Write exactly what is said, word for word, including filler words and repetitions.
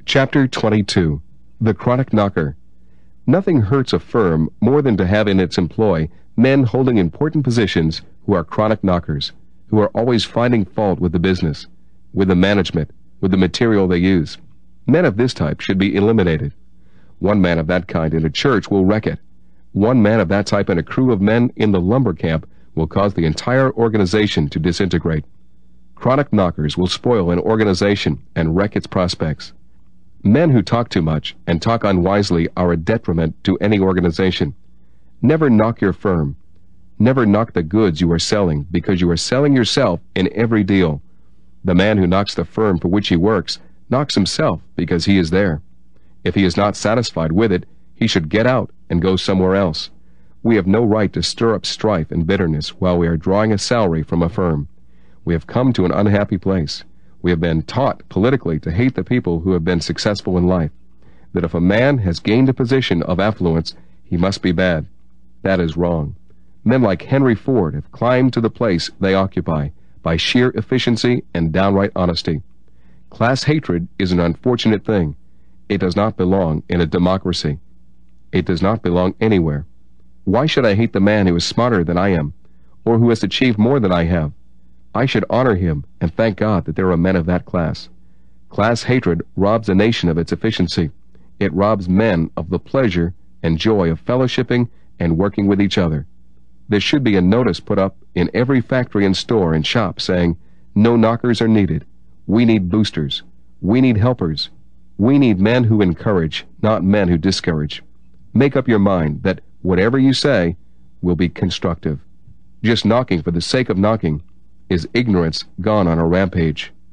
Chapter twenty-two. The Chronic Knocker. Nothing hurts a firm more than to have in its employ men holding important positions who are chronic knockers, who are always finding fault with the business, with the management, with the material they use. Men of this type should be eliminated. One man of that kind in a church will wreck it. One man of that type in a crew of men in the lumber camp will cause the entire organization to disintegrate. Chronic knockers will spoil an organization and wreck its prospects. Men who talk too much and talk unwisely are a detriment to any organization. Never knock your firm. Never knock the goods you are selling, because you are selling yourself in every deal. The man who knocks the firm for which he works knocks himself because he is there. If he is not satisfied with it, he should get out and go somewhere else. We have no right to stir up strife and bitterness while we are drawing a salary from a firm. We have come to an unhappy place. We have been taught politically to hate the people who have been successful in life, that if a man has gained a position of affluence, he must be bad. That is wrong. Men like Henry Ford have climbed to the place they occupy by sheer efficiency and downright honesty. Class hatred is an unfortunate thing. It does not belong in a democracy. It does not belong anywhere. Why should I hate the man who is smarter than I am, or who has achieved more than I have? I should honor him and thank God that there are men of that class. Class hatred robs a nation of its efficiency. It robs men of the pleasure and joy of fellowshipping and working with each other. There should be a notice put up in every factory and store and shop saying, "No knockers are needed. We need boosters. We need helpers. We need men who encourage, not men who discourage." Make up your mind that whatever you say will be constructive. Just knocking for the sake of knocking is ignorance gone on a rampage.